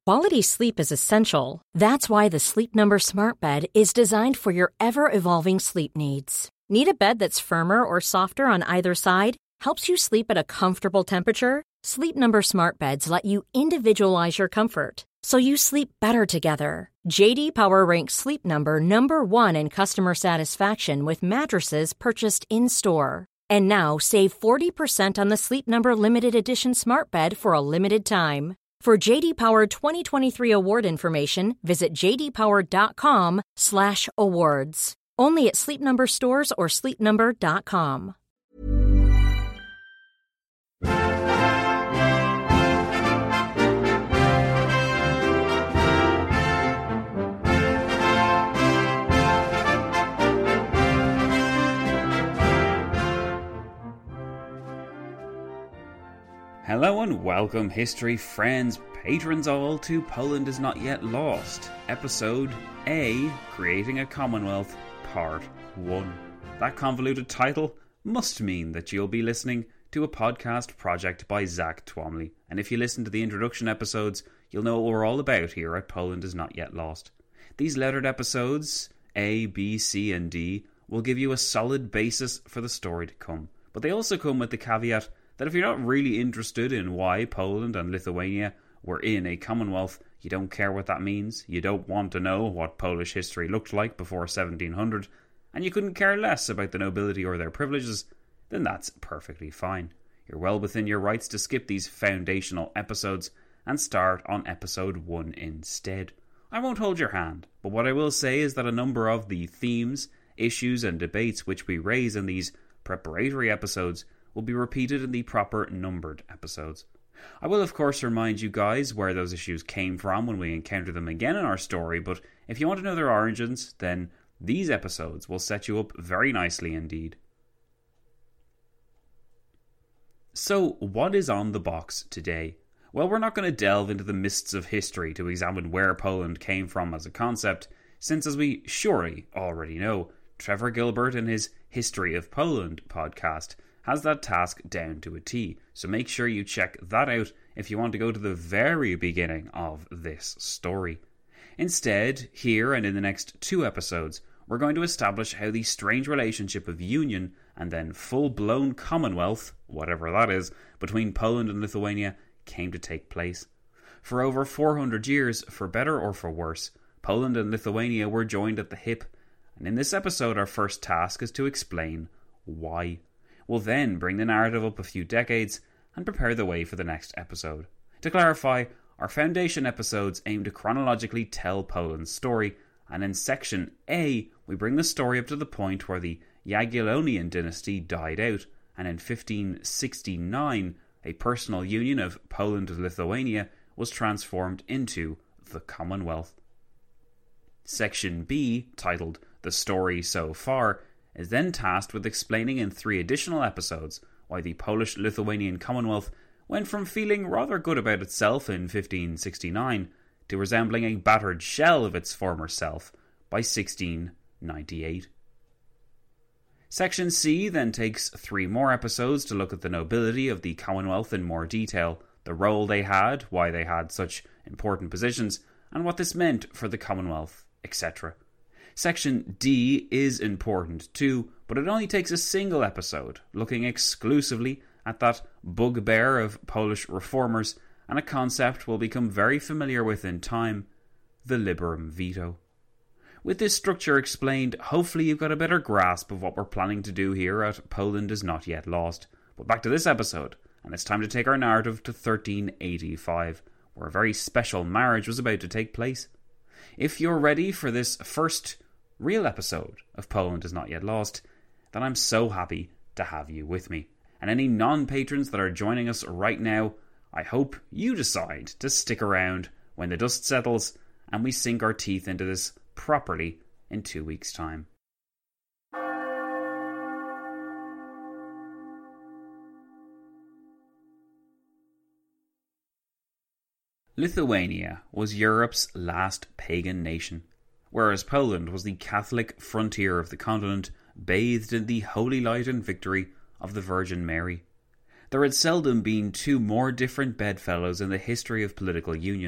Quality sleep is essential. That's why the Sleep Number Smart Bed is designed for your ever-evolving sleep needs. Need a bed that's firmer or softer on either side? Helps you sleep at a comfortable temperature? Sleep Number Smart Beds let you individualize your comfort, so you sleep better together. J.D. Power ranks Sleep Number number one in customer satisfaction with mattresses purchased in-store. And now, save 40% on the Sleep Number Limited Edition Smart Bed for a limited time. For J.D. Power 2023 award information, visit jdpower.com/awards. Only at Sleep Number stores or sleepnumber.com. Hello and welcome, history friends, patrons all, to Poland is Not Yet Lost, Episode A, Creating a Commonwealth, Part 1. That convoluted title must mean that you'll be listening to a podcast project by Zach Twomley, and if you listen to the introduction episodes, you'll know what we're all about here at Poland is Not Yet Lost. These lettered episodes, A, B, C and D, will give you a solid basis for the story to come, but they also come with the caveat that if you're not really interested in why Poland and Lithuania were in a Commonwealth, you don't care what that means, you don't want to know what Polish history looked like before 1700, and you couldn't care less about the nobility or their privileges, then that's perfectly fine. You're well within your rights to skip these foundational episodes and start on episode 1 instead. I won't hold your hand, but what I will say is that a number of the themes, issues and debates which we raise in these preparatory episodes will be repeated in the proper numbered episodes. I will of course remind you guys where those issues came from when we encounter them again in our story, but if you want to know their origins, then these episodes will set you up very nicely indeed. So, what is on the box today? Well, we're not going to delve into the mists of history to examine where Poland came from as a concept, since as we surely already know, Trevor Gilbert in his History of Poland podcast has that task down to a T, so make sure you check that out if you want to go to the very beginning of this story. Instead, here and in the next 2 episodes, we're going to establish how the strange relationship of union and then full-blown Commonwealth, whatever that is, between Poland and Lithuania came to take place. For over 400 years, for better or for worse, Poland and Lithuania were joined at the hip, and in this episode our first task is to explain why. We'll then bring the narrative up a few decades and prepare the way for the next episode. To clarify, our foundation episodes aim to chronologically tell Poland's story, and in section A, we bring the story up to the point where the Jagiellonian dynasty died out, and in 1569, a personal union of Poland and Lithuania was transformed into the Commonwealth. Section B, titled The Story So Far, is then tasked with explaining in 3 additional episodes why the Polish-Lithuanian Commonwealth went from feeling rather good about itself in 1569 to resembling a battered shell of its former self by 1698. Section C then takes 3 more episodes to look at the nobility of the Commonwealth in more detail, the role they had, why they had such important positions, and what this meant for the Commonwealth, etc. Section D is important too, but it only takes a single episode, looking exclusively at that bugbear of Polish reformers and a concept we'll become very familiar with in time, the liberum veto. With this structure explained, hopefully you've got a better grasp of what we're planning to do here at Poland is Not Yet Lost. But back to this episode, and it's time to take our narrative to 1385, where a very special marriage was about to take place. If you're ready for this first real episode of Poland is Not Yet Lost, then I'm so happy to have you with me. And any non-patrons that are joining us right now, I hope you decide to stick around when the dust settles and we sink our teeth into this properly in 2 weeks' time. Lithuania was Europe's last pagan nation, whereas Poland was the Catholic frontier of the continent, bathed in the holy light and victory of the Virgin Mary. There had seldom been 2 more different bedfellows in the history of political unions,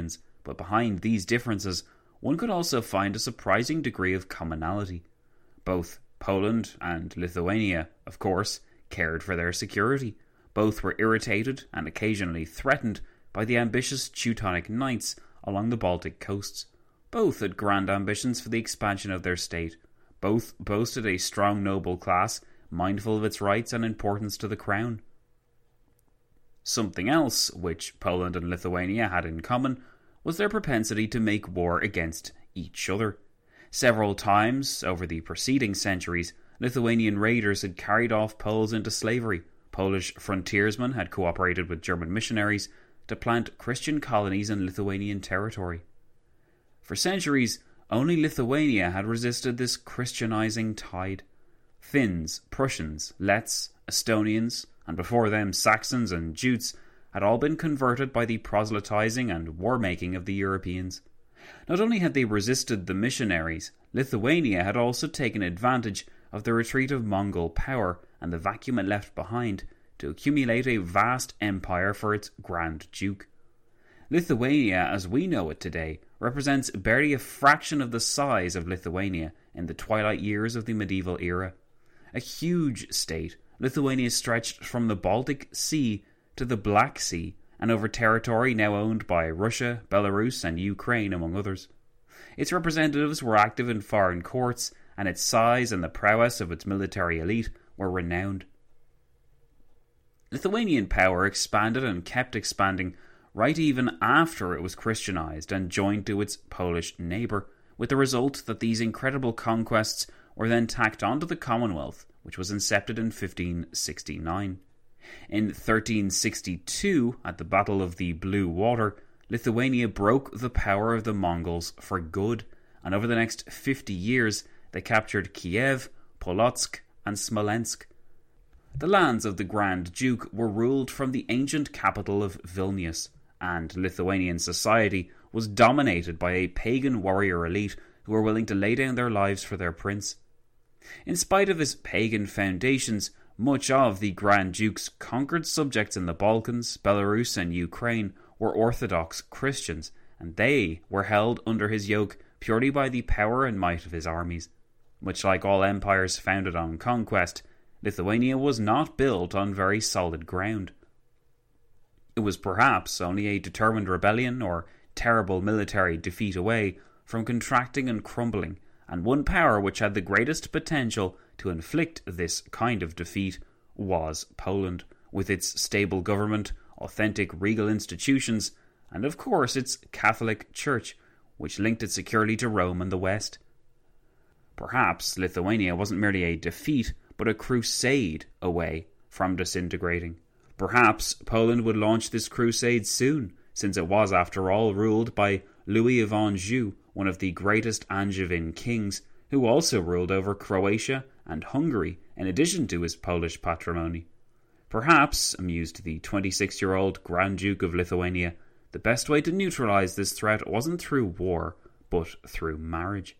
but behind these differences, one could also find a surprising degree of commonality. Both Poland and Lithuania, of course, cared for their security. Both were irritated and occasionally threatened by the ambitious Teutonic Knights along the Baltic coasts. Both had grand ambitions for the expansion of their state. Both boasted a strong noble class, mindful of its rights and importance to the crown. Something else which Poland and Lithuania had in common was their propensity to make war against each other. Several times over the preceding centuries, Lithuanian raiders had carried off Poles into slavery. Polish frontiersmen had cooperated with German missionaries to plant Christian colonies in Lithuanian territory. For centuries, only Lithuania had resisted this Christianizing tide. Finns, Prussians, Letts, Estonians, and before them Saxons and Jutes had all been converted by the proselytizing and war-making of the Europeans. Not only had they resisted the missionaries, Lithuania had also taken advantage of the retreat of Mongol power and the vacuum it left behind to accumulate a vast empire for its Grand Duke. Lithuania, as we know it today, represents barely a fraction of the size of Lithuania in the twilight years of the medieval era. A huge state, Lithuania stretched from the Baltic Sea to the Black Sea and over territory now owned by Russia, Belarus and Ukraine, among others. Its representatives were active in foreign courts, and its size and the prowess of its military elite were renowned. Lithuanian power expanded and kept expanding right even after it was Christianized and joined to its Polish neighbour, with the result that these incredible conquests were then tacked onto the Commonwealth, which was incepted in 1569. In 1362, at the Battle of the Blue Water, Lithuania broke the power of the Mongols for good, and over the next 50 years they captured Kiev, Polotsk and Smolensk. The lands of the Grand Duke were ruled from the ancient capital of Vilnius, and Lithuanian society was dominated by a pagan warrior elite who were willing to lay down their lives for their prince. In spite of his pagan foundations, much of the Grand Duke's conquered subjects in the Balkans, Belarus and Ukraine were Orthodox Christians, and they were held under his yoke purely by the power and might of his armies. Much like all empires founded on conquest, Lithuania was not built on very solid ground. It was perhaps only a determined rebellion or terrible military defeat away from contracting and crumbling, and one power which had the greatest potential to inflict this kind of defeat was Poland, with its stable government, authentic regal institutions, and of course its Catholic Church, which linked it securely to Rome and the West. Perhaps Lithuania wasn't merely a defeat, but a crusade away from disintegrating. Perhaps Poland would launch this crusade soon, since it was, after all, ruled by Louis of Anjou, one of the greatest Angevin kings, who also ruled over Croatia and Hungary, in addition to his Polish patrimony. Perhaps, amused the 26-year-old Grand Duke of Lithuania, the best way to neutralize this threat wasn't through war, but through marriage.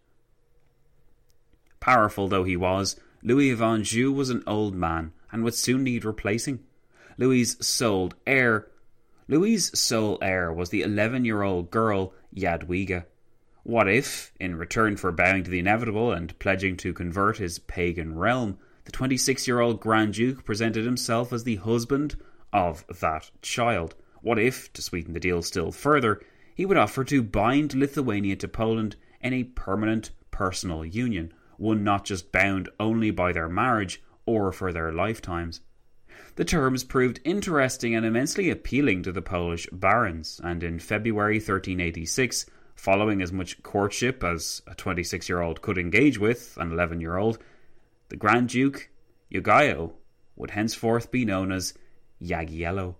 Powerful though he was, Louis of Anjou was an old man and would soon need replacing. Louis's sole heir was the 11-year-old girl Jadwiga. What if, in return for bowing to the inevitable and pledging to convert his pagan realm, the 26-year-old Grand Duke presented himself as the husband of that child? What if, to sweeten the deal still further, he would offer to bind Lithuania to Poland in a permanent personal union, one not just bound only by their marriage or for their lifetimes? The terms proved interesting and immensely appealing to the Polish barons, and in February 1386, following as much courtship as a 26-year-old could engage with an 11-year-old, the Grand Duke, Jogailo, would henceforth be known as Jagiello.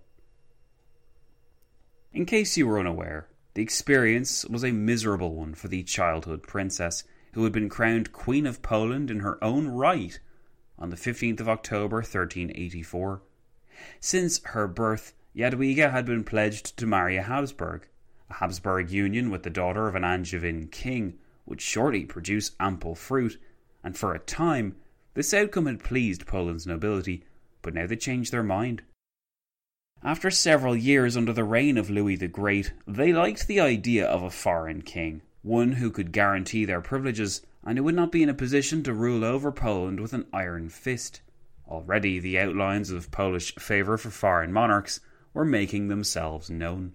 In case you were unaware, the experience was a miserable one for the childhood princess, who had been crowned Queen of Poland in her own right on the 15th of October 1384. Since her birth, Jadwiga had been pledged to marry a Habsburg. A Habsburg union with the daughter of an Angevin king would shortly produce ample fruit, and for a time this outcome had pleased Poland's nobility, but now they changed their mind. After several years under the reign of Louis the Great, they liked the idea of a foreign king, one who could guarantee their privileges and who would not be in a position to rule over Poland with an iron fist. Already the outlines of Polish favour for foreign monarchs were making themselves known.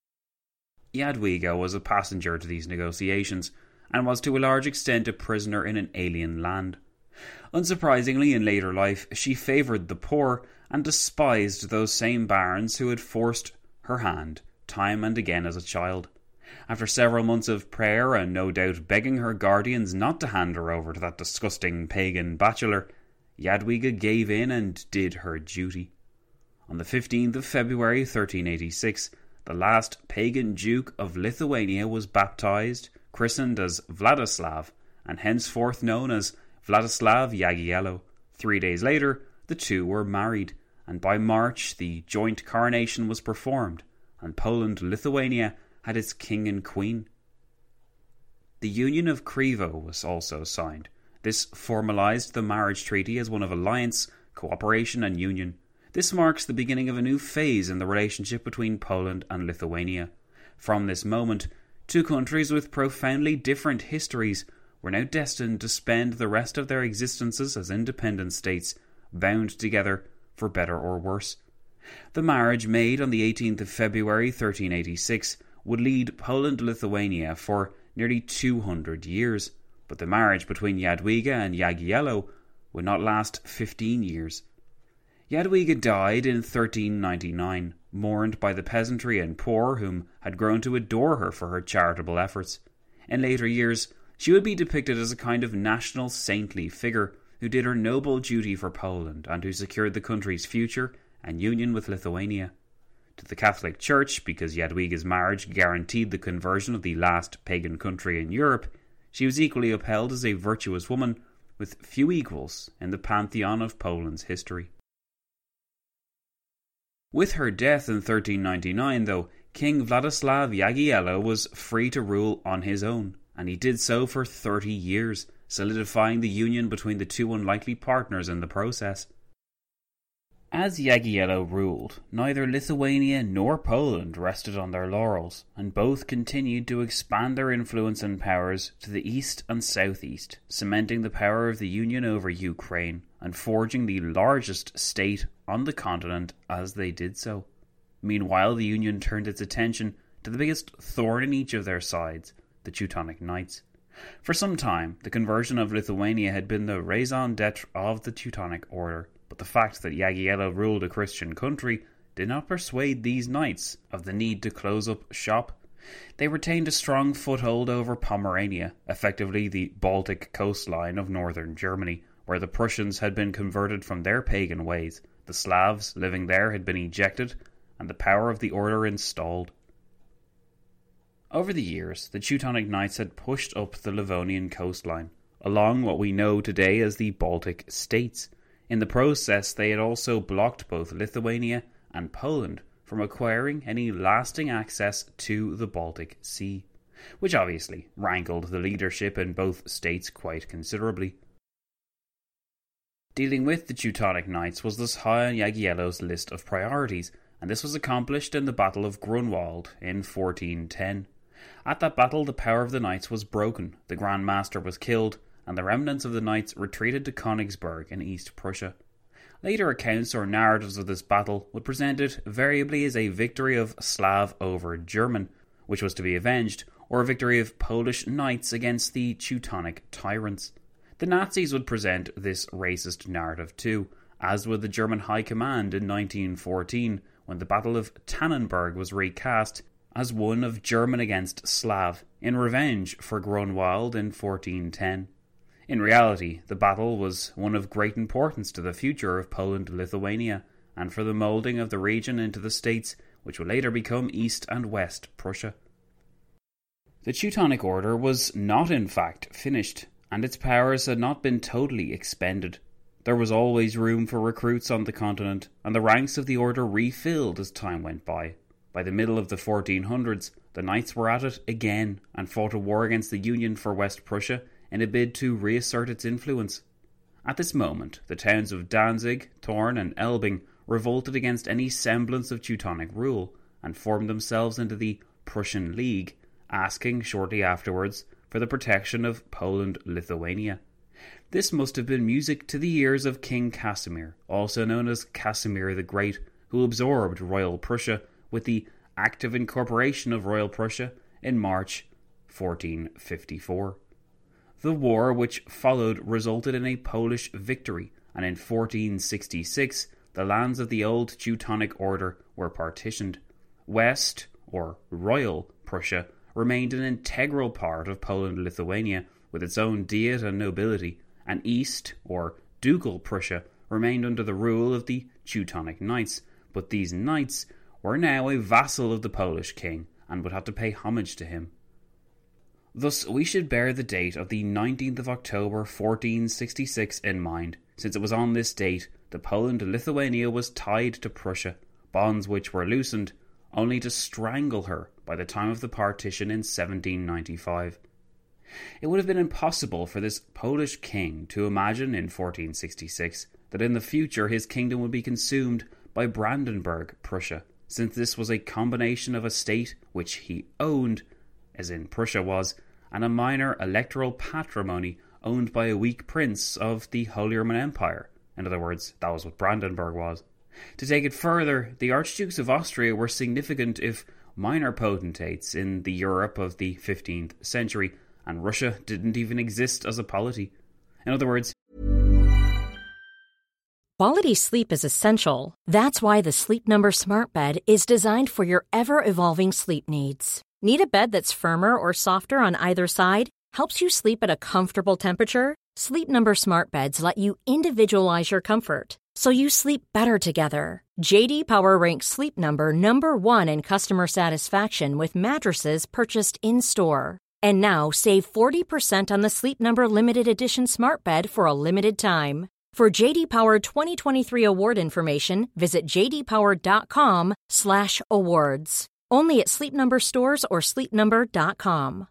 Jadwiga was a passenger to these negotiations, and was to a large extent a prisoner in an alien land. Unsurprisingly, in later life, she favoured the poor and despised those same barons who had forced her hand time and again as a child. After several months of prayer and no doubt begging her guardians not to hand her over to that disgusting pagan bachelor, Jadwiga gave in and did her duty. On the 15th of February 1386, the last pagan Duke of Lithuania was baptized, christened as Vladislav, and henceforth known as Vladislav Jagiello. 3 days later, the two were married, and by March the joint coronation was performed, and Poland-Lithuania had its king and queen. The Union of Krivo was also signed. This formalised the marriage treaty as one of alliance, cooperation and union. This marks the beginning of a new phase in the relationship between Poland and Lithuania. From this moment, two countries with profoundly different histories were now destined to spend the rest of their existences as independent states, bound together for better or worse. The marriage made on the 18th of February 1386 would lead Poland-Lithuania for nearly 200 years, but the marriage between Jadwiga and Jagiello would not last 15 years. Jadwiga died in 1399, mourned by the peasantry and poor whom had grown to adore her for her charitable efforts. In later years, she would be depicted as a kind of national saintly figure who did her noble duty for Poland and who secured the country's future and union with Lithuania. To the Catholic Church, because Jadwiga's marriage guaranteed the conversion of the last pagan country in Europe, she was equally upheld as a virtuous woman with few equals in the pantheon of Poland's history. With her death in 1399, though, King Vladislav Jagiello was free to rule on his own, and he did so for 30 years, solidifying the union between the two unlikely partners in the process. As Jagiello ruled, neither Lithuania nor Poland rested on their laurels, and both continued to expand their influence and powers to the east and southeast, cementing the power of the Union over Ukraine, and forging the largest state on the continent as they did so. Meanwhile, the Union turned its attention to the biggest thorn in each of their sides, the Teutonic Knights. For some time, the conversion of Lithuania had been the raison d'etre of the Teutonic Order, but the fact that Jagiello ruled a Christian country did not persuade these knights of the need to close up shop. They retained a strong foothold over Pomerania, effectively the Baltic coastline of northern Germany, where the Prussians had been converted from their pagan ways, the Slavs living there had been ejected, and the power of the order installed. Over the years, the Teutonic Knights had pushed up the Livonian coastline, along what we know today as the Baltic states. In the process, they had also blocked both Lithuania and Poland from acquiring any lasting access to the Baltic Sea, which obviously rankled the leadership in both states quite considerably. Dealing with the Teutonic Knights was thus high on Jagiello's list of priorities, and this was accomplished in the Battle of Grunwald in 1410. At that battle, the power of the Knights was broken, the Grand Master was killed, and the remnants of the Knights retreated to Königsberg in East Prussia. Later accounts or narratives of this battle would present it variably as a victory of Slav over German, which was to be avenged, or a victory of Polish knights against the Teutonic tyrants. The Nazis would present this racist narrative too, as would the German High Command in 1914, when the Battle of Tannenberg was recast as one of German against Slav, in revenge for Grunwald in 1410. In reality, the battle was one of great importance to the future of Poland-Lithuania, and for the moulding of the region into the states which would later become East and West Prussia. The Teutonic Order was not in fact finished, and its powers had not been totally expended. There was always room for recruits on the continent, and the ranks of the order refilled as time went by. By the middle of the 1400s, the Knights were at it again, and fought a war against the Union for West Prussia in a bid to reassert its influence. At this moment, the towns of Danzig, Thorn and Elbing revolted against any semblance of Teutonic rule and formed themselves into the Prussian League, asking shortly afterwards for the protection of Poland-Lithuania. This must have been music to the ears of King Casimir, also known as Casimir the Great, who absorbed Royal Prussia with the active incorporation of Royal Prussia in March 1454. The war which followed resulted in a Polish victory, and in 1466 the lands of the old Teutonic Order were partitioned. West, or Royal Prussia, remained an integral part of Poland-Lithuania with its own diet and nobility, and East, or Ducal Prussia, remained under the rule of the Teutonic Knights, but these knights were now a vassal of the Polish king and would have to pay homage to him. Thus, we should bear the date of the 19th of October 1466 in mind, since it was on this date that Poland-Lithuania was tied to Prussia, bonds which were loosened only to strangle her by the time of the partition in 1795. It would have been impossible for this Polish king to imagine in 1466 that in the future his kingdom would be consumed by Brandenburg Prussia, since this was a combination of a state which he owned, as in Prussia was, and a minor electoral patrimony owned by a weak prince of the Holy Roman Empire. In other words, that was what Brandenburg was. To take it further, the Archdukes of Austria were significant if minor potentates in the Europe of the 15th century, and Russia didn't even exist as a polity. In other words, quality sleep is essential. That's why the Sleep Number Smart Bed is designed for your ever-evolving sleep needs. Need a bed that's firmer or softer on either side? Helps you sleep at a comfortable temperature? Sleep Number Smart Beds let you individualize your comfort, so you sleep better together. J.D. Power ranks Sleep Number number 1 in customer satisfaction with mattresses purchased in-store. And now, save 40% on the Sleep Number Limited Edition Smart Bed for a limited time. For J.D. Power 2023 award information, visit jdpower.com/awards. Only at Sleep Number stores or sleepnumber.com.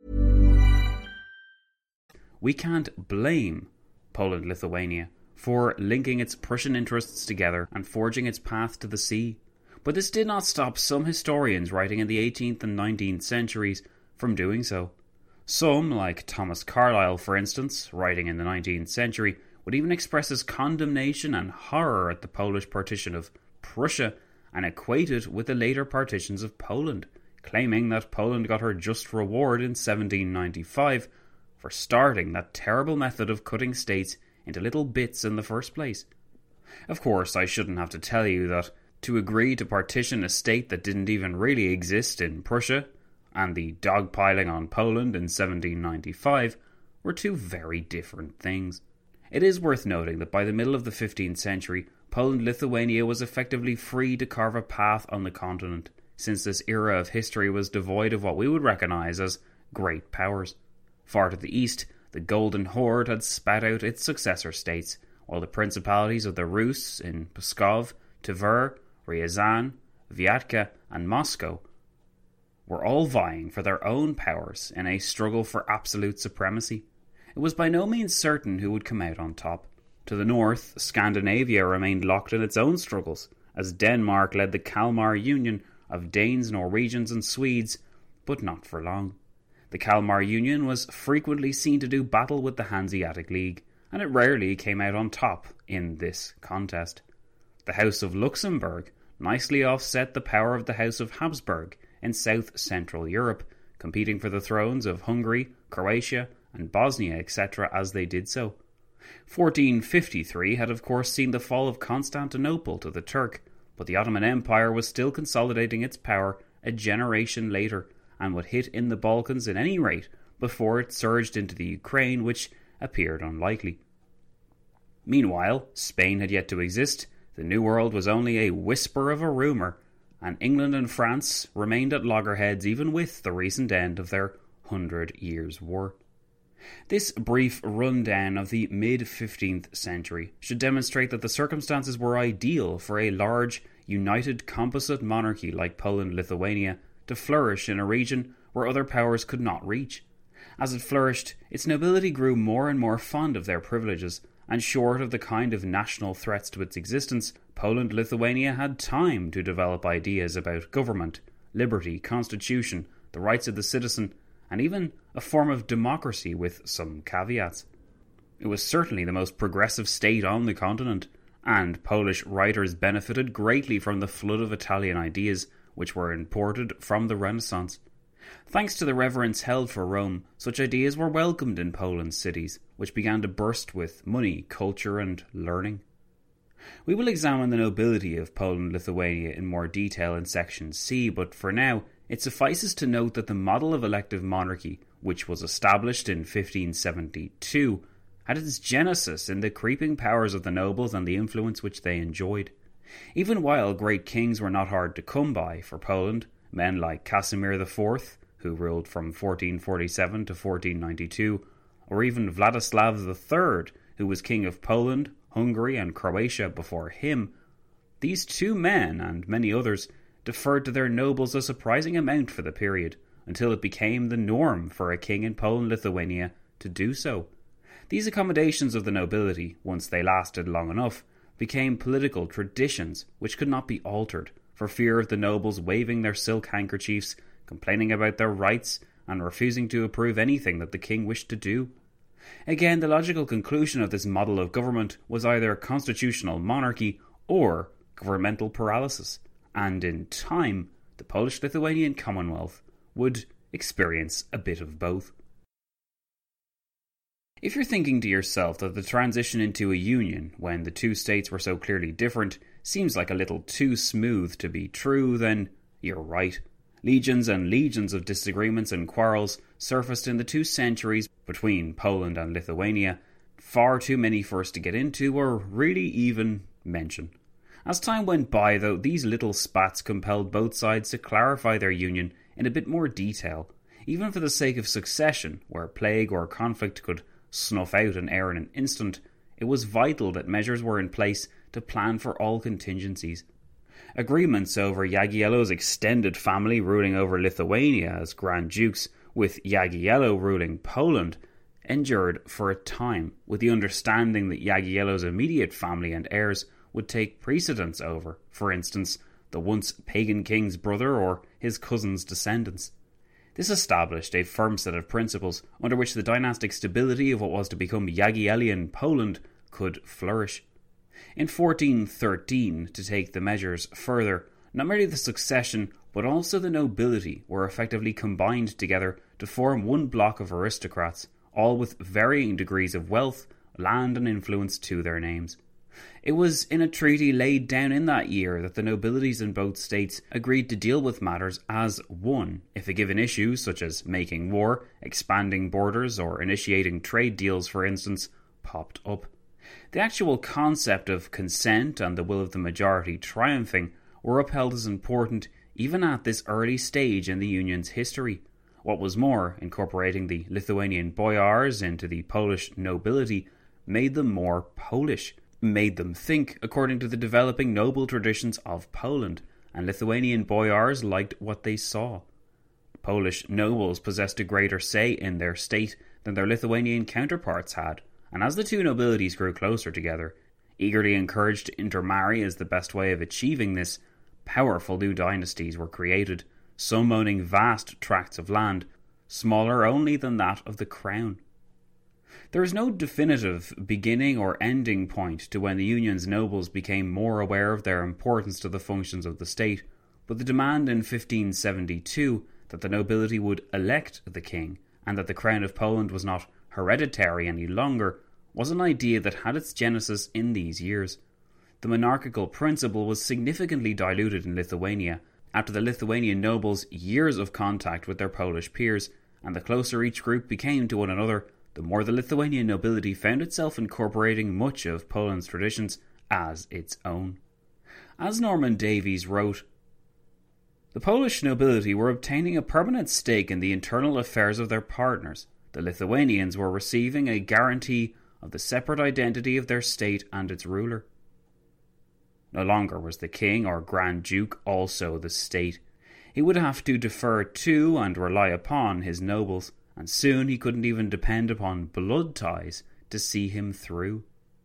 We can't blame Poland-Lithuania for linking its Prussian interests together and forging its path to the sea. But this did not stop some historians writing in the 18th and 19th centuries from doing so. Some, like Thomas Carlyle for instance, writing in the 19th century, would even express his condemnation and horror at the Polish partition of Prussia and equate it with the later partitions of Poland, claiming that Poland got her just reward in 1795 for starting that terrible method of cutting states into little bits in the first place. Of course, I shouldn't have to tell you that to agree to partition a state that didn't even really exist in Prussia and the dogpiling on Poland in 1795 were two very different things. It is worth noting that by the middle of the 15th century, Poland-Lithuania was effectively free to carve a path on the continent, since this era of history was devoid of what we would recognise as great powers. Far to the east, the Golden Horde had spat out its successor states, while the principalities of the Rus in Pskov, Tver, Ryazan, Vyatka and Moscow were all vying for their own powers in a struggle for absolute supremacy. It was by no means certain who would come out on top. To the north, Scandinavia remained locked in its own struggles, as Denmark led the Kalmar Union of Danes, Norwegians and Swedes, but not for long. The Kalmar Union was frequently seen to do battle with the Hanseatic League, and it rarely came out on top in this contest. The House of Luxembourg nicely offset the power of the House of Habsburg in south-central Europe, competing for the thrones of Hungary, Croatia and Bosnia, etc. as they did so. 1453 had of course seen the fall of Constantinople to the Turk, but the Ottoman Empire was still consolidating its power a generation later, and would hit in the Balkans at any rate before it surged into the Ukraine, which appeared unlikely. Meanwhile, Spain had yet to exist, the New World was only a whisper of a rumour, and England and France remained at loggerheads even with the recent end of their 100 Years' War. This brief rundown of the mid-15th century should demonstrate that the circumstances were ideal for a large, united composite monarchy like Poland-Lithuania to flourish in a region where other powers could not reach. As it flourished, its nobility grew more and more fond of their privileges, and short of the kind of national threats to its existence, Poland-Lithuania had time to develop ideas about government, liberty, constitution, the rights of the citizen, and even a form of democracy with some caveats. It was certainly the most progressive state on the continent, and Polish writers benefited greatly from the flood of Italian ideas which were imported from the Renaissance. Thanks to the reverence held for Rome, such ideas were welcomed in Poland's cities, which began to burst with money, culture, and learning. We will examine the nobility of Poland-Lithuania in more detail in section C, but for now, it suffices to note that the model of elective monarchy, which was established in 1572, had its genesis in the creeping powers of the nobles and the influence which they enjoyed. Even while great kings were not hard to come by for Poland, men like Casimir IV, who ruled from 1447 to 1492, or even Vladislav III, who was king of Poland, Hungary and Croatia before him, these two men, and many others, deferred to their nobles a surprising amount for the period, until it became the norm for a king in Poland-Lithuania to do so. These accommodations of the nobility, once they lasted long enough, became political traditions which could not be altered, for fear of the nobles waving their silk handkerchiefs, complaining about their rights, and refusing to approve anything that the king wished to do. Again, the logical conclusion of this model of government was either constitutional monarchy or governmental paralysis, and in time, the Polish-Lithuanian Commonwealth would experience a bit of both. If you're thinking to yourself that the transition into a union, when the two states were so clearly different, seems like a little too smooth to be true, then you're right. Legions and legions of disagreements and quarrels surfaced in the 2 centuries between Poland and Lithuania, far too many for us to get into or really even mention. As time went by, though, these little spats compelled both sides to clarify their union in a bit more detail, even for the sake of succession, where plague or conflict could snuff out an heir in an instant. It was vital that measures were in place to plan for all contingencies. Agreements over Jagiello's extended family ruling over Lithuania as Grand Dukes, with Jagiello ruling Poland, endured for a time, with the understanding that Jagiello's immediate family and heirs would take precedence over, for instance, the once pagan king's brother or his cousin's descendants. This established a firm set of principles under which the dynastic stability of what was to become Jagiellian Poland could flourish. In 1413, to take the measures further, not merely the succession but also the nobility were effectively combined together to form one block of aristocrats, all with varying degrees of wealth, land and influence to their names. It was in a treaty laid down in that year that the nobilities in both states agreed to deal with matters as one if a given issue, such as making war, expanding borders, or initiating trade deals, for instance, popped up. The actual concept of consent and the will of the majority triumphing were upheld as important even at this early stage in the Union's history. What was more, incorporating the Lithuanian boyars into the Polish nobility made them more Polish, made them think according to the developing noble traditions of Poland, and Lithuanian boyars liked what they saw. Polish nobles possessed a greater say in their state than their Lithuanian counterparts had, and as the two nobilities grew closer together, eagerly encouraged to intermarry as the best way of achieving this, powerful new dynasties were created, some owning vast tracts of land, smaller only than that of the crown. There is no definitive beginning or ending point to when the Union's nobles became more aware of their importance to the functions of the state, but the demand in 1572 that the nobility would elect the king, and that the crown of Poland was not hereditary any longer, was an idea that had its genesis in these years. The monarchical principle was significantly diluted in Lithuania after the Lithuanian nobles' years of contact with their Polish peers, and the closer each group became to one another, the more the Lithuanian nobility found itself incorporating much of Poland's traditions as its own. As Norman Davies wrote, "The Polish nobility were obtaining a permanent stake in the internal affairs of their partners. The Lithuanians were receiving a guarantee of the separate identity of their state and its ruler." No longer was the king or Grand Duke also the state. He would have to defer to and rely upon his nobles, and soon he couldn't even depend upon blood ties to see him through.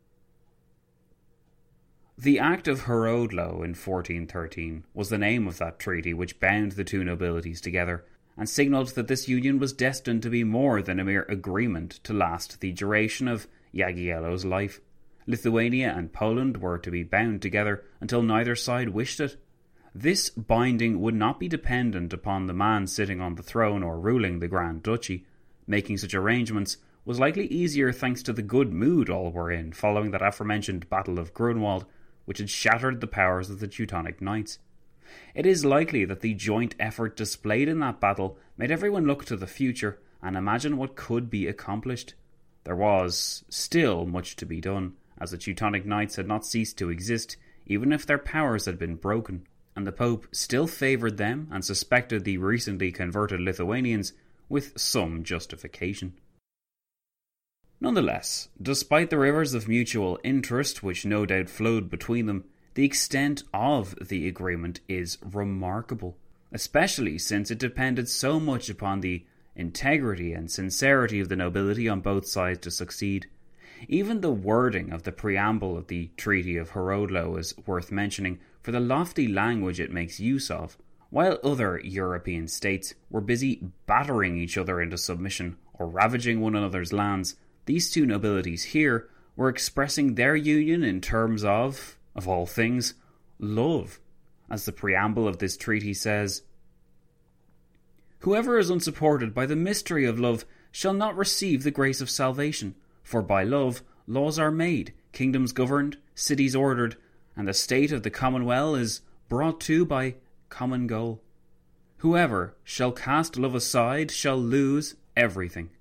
The Act of Horodlo in 1413 was the name of that treaty which bound the two nobilities together and signalled that this union was destined to be more than a mere agreement to last the duration of Jagiello's life. Lithuania and Poland were to be bound together until neither side wished it. This binding would not be dependent upon the man sitting on the throne or ruling the Grand Duchy. Making such arrangements was likely easier thanks to the good mood all were in following that aforementioned Battle of Grunwald, which had shattered the powers of the Teutonic Knights. It is likely that the joint effort displayed in that battle made everyone look to the future and imagine what could be accomplished. There was still much to be done, as the Teutonic Knights had not ceased to exist, even if their powers had been broken, and the Pope still favoured them and suspected the recently converted Lithuanians with some justification. Nonetheless, despite the rivers of mutual interest which no doubt flowed between them, the extent of the agreement is remarkable, especially since it depended so much upon the integrity and sincerity of the nobility on both sides to succeed. Even the wording of the preamble of the Treaty of Horodlo is worth mentioning for the lofty language it makes use of. While other European states were busy battering each other into submission or ravaging one another's lands, these two nobilities here were expressing their union in terms of all things, love. As the preamble of this treaty says, "Whoever is unsupported by the mystery of love shall not receive the grace of salvation, for by love laws are made, kingdoms governed, cities ordered, and the state of the commonweal is brought to by common goal. Whoever shall cast love aside shall lose everything."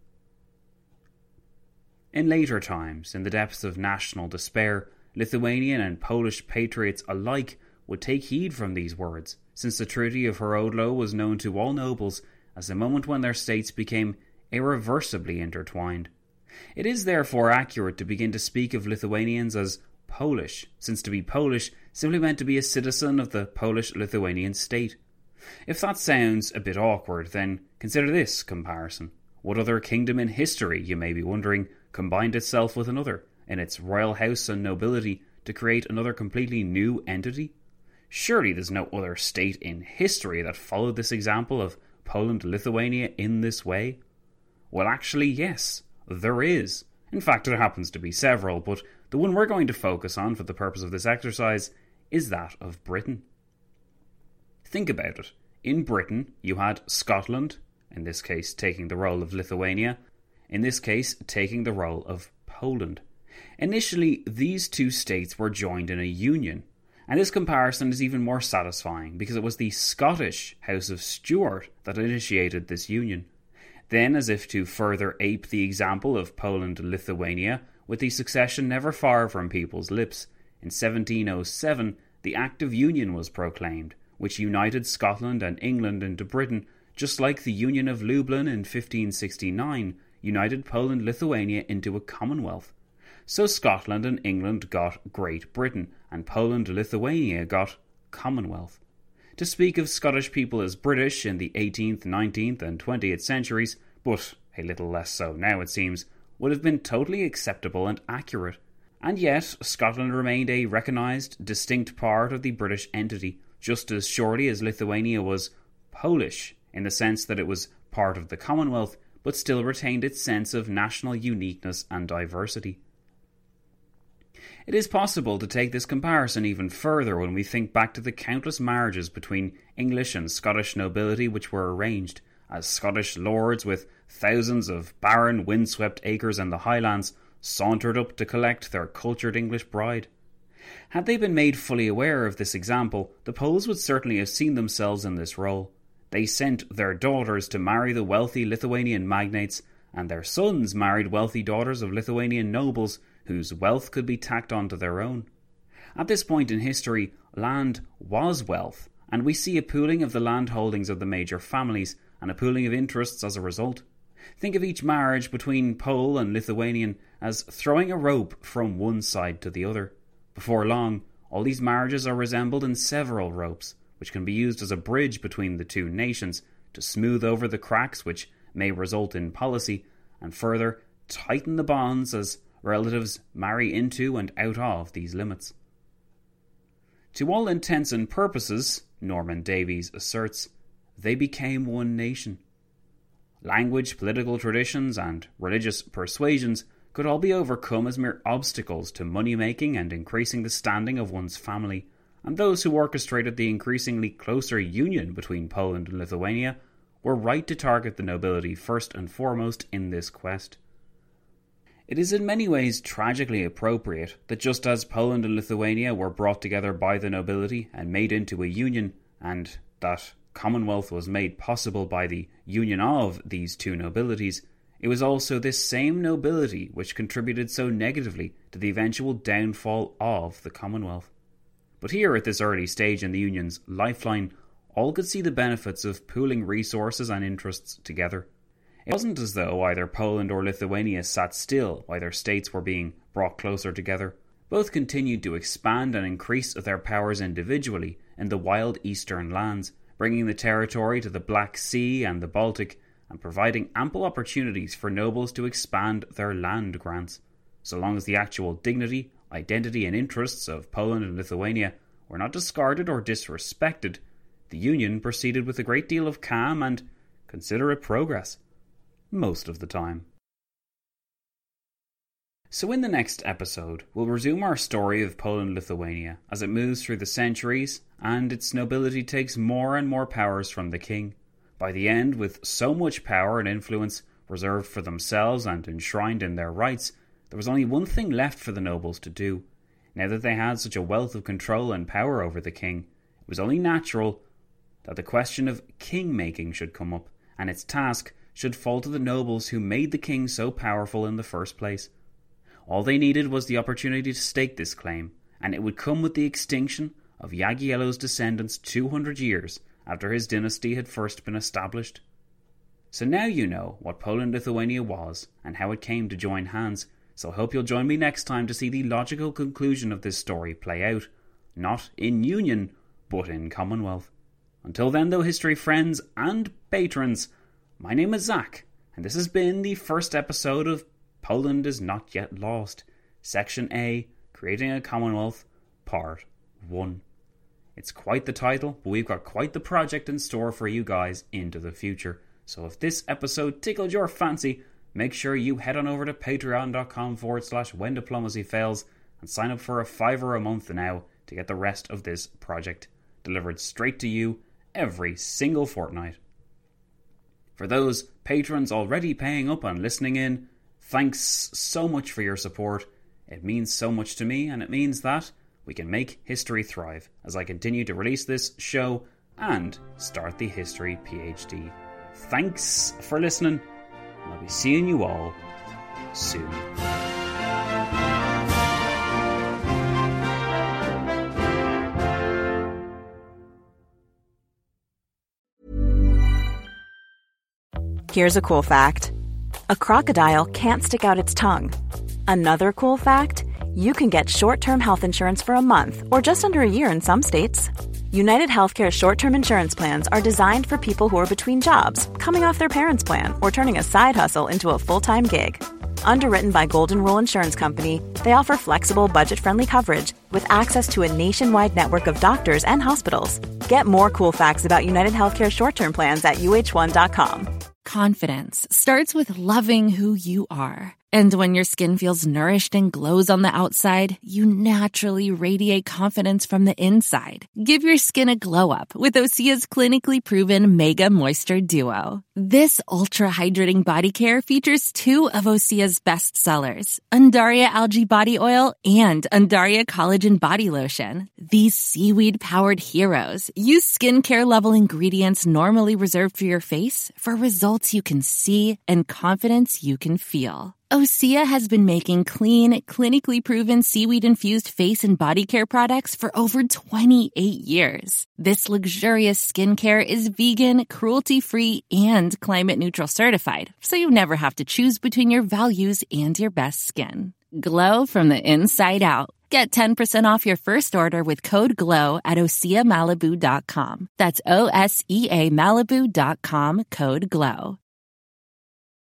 In later times, in the depths of national despair, Lithuanian and Polish patriots alike would take heed from these words, since the Treaty of Horodlo was known to all nobles as the moment when their states became irreversibly intertwined. It is therefore accurate to begin to speak of Lithuanians as Polish, since to be Polish simply meant to be a citizen of the Polish-Lithuanian state. If that sounds a bit awkward, then consider this comparison. What other kingdom in history, you may be wondering, combined itself with another, in its royal house and nobility, to create another completely new entity? Surely there's no other state in history that followed this example of Poland-Lithuania in this way? Well, actually, yes, there is. In fact, there happens to be several, but the one we're going to focus on for the purpose of this exercise is that of Britain. Think about it. In Britain, you had Scotland, in this case taking the role of Lithuania, in this case taking the role of Poland. Initially, these two states were joined in a union, and this comparison is even more satisfying because it was the Scottish House of Stuart that initiated this union. Then, as if to further ape the example of Poland-Lithuania, with the succession never far from people's lips, in 1707 the Act of Union was proclaimed, which united Scotland and England into Britain, just like the Union of Lublin in 1569 united Poland-Lithuania into a Commonwealth. So Scotland and England got Great Britain, and Poland-Lithuania got Commonwealth. To speak of Scottish people as British in the 18th, 19th and 20th centuries, but a little less so now it seems, would have been totally acceptable and accurate. And yet, Scotland remained a recognised, distinct part of the British entity, just as surely as Lithuania was Polish, in the sense that it was part of the Commonwealth, but still retained its sense of national uniqueness and diversity. It is possible to take this comparison even further when we think back to the countless marriages between English and Scottish nobility which were arranged, as Scottish lords with thousands of barren, windswept acres in the Highlands sauntered up to collect their cultured English bride. Had they been made fully aware of this example, the Poles would certainly have seen themselves in this role. They sent their daughters to marry the wealthy Lithuanian magnates, and their sons married wealthy daughters of Lithuanian nobles whose wealth could be tacked onto their own. At this point in history, land was wealth, and we see a pooling of the land holdings of the major families, and a pooling of interests as a result. Think of each marriage between Pole and Lithuanian as throwing a rope from one side to the other. Before long, all these marriages are resembled in several ropes, which can be used as a bridge between the two nations to smooth over the cracks which may result in policy, and further tighten the bonds as relatives marry into and out of these limits. To all intents and purposes, Norman Davies asserts, they became one nation. Language, political traditions, and religious persuasions could all be overcome as mere obstacles to money-making and increasing the standing of one's family, and those who orchestrated the increasingly closer union between Poland and Lithuania were right to target the nobility first and foremost in this quest. It is in many ways tragically appropriate that just as Poland and Lithuania were brought together by the nobility and made into a union, and that Commonwealth was made possible by the union of these two nobilities, it was also this same nobility which contributed so negatively to the eventual downfall of the Commonwealth. But here at this early stage in the Union's lifeline, all could see the benefits of pooling resources and interests together. It wasn't as though either Poland or Lithuania sat still while their states were being brought closer together. Both continued to expand and increase their powers individually in the wild eastern lands, bringing the territory to the Black Sea and the Baltic, and providing ample opportunities for nobles to expand their land grants. So long as the actual dignity, identity and interests of Poland and Lithuania were not discarded or disrespected, the Union proceeded with a great deal of calm and considerate progress. Most of the time. So in the next episode, we'll resume our story of Poland-Lithuania as it moves through the centuries and its nobility takes more and more powers from the king. By the end, with so much power and influence reserved for themselves and enshrined in their rights, there was only one thing left for the nobles to do. Now that they had such a wealth of control and power over the king, it was only natural that the question of king-making should come up, and its task should fall to the nobles who made the king so powerful in the first place. All they needed was the opportunity to stake this claim, and it would come with the extinction of Jagiello's descendants 200 years after his dynasty had first been established. So now you know what Poland-Lithuania was and how it came to join hands, so I hope you'll join me next time to see the logical conclusion of this story play out, not in union, but in Commonwealth. Until then though, history friends and patrons, my name is Zach, and this has been the first episode of Poland is Not Yet Lost, Section A, Creating a Commonwealth, Part 1. It's quite the title, but we've got quite the project in store for you guys into the future. So if this episode tickled your fancy, make sure you head on over to patreon.com/whendiplomacyfails and sign up for a $5 a month now to get the rest of this project delivered straight to you every single fortnight. For those patrons already paying up and listening in, thanks so much for your support. It means so much to me, and it means that we can make history thrive as I continue to release this show and start the History PhD. Thanks for listening, and I'll be seeing you all soon. Here's a cool fact. A crocodile can't stick out its tongue. Another cool fact, you can get short-term health insurance for a month or just under a year in some states. United Healthcare short-term insurance plans are designed for people who are between jobs, coming off their parents' plan, or turning a side hustle into a full-time gig. Underwritten by Golden Rule Insurance Company, they offer flexible, budget-friendly coverage with access to a nationwide network of doctors and hospitals. Get more cool facts about United Healthcare short-term plans at uh1.com. Confidence starts with loving who you are. And when your skin feels nourished and glows on the outside, you naturally radiate confidence from the inside. Give your skin a glow up with Osea's clinically proven Mega Moisture Duo. This ultra-hydrating body care features two of Osea's best sellers, Undaria Algae Body Oil and Undaria Collagen Body Lotion. These seaweed-powered heroes use skincare-level ingredients normally reserved for your face for results you can see and confidence you can feel. Osea has been making clean, clinically proven seaweed-infused face and body care products for over 28 years. This luxurious skincare is vegan, cruelty-free, and climate-neutral certified, so you never have to choose between your values and your best skin. Glow from the inside out. Get 10% off your first order with code GLOW at OseaMalibu.com. That's OSEA Malibu.com, code GLOW.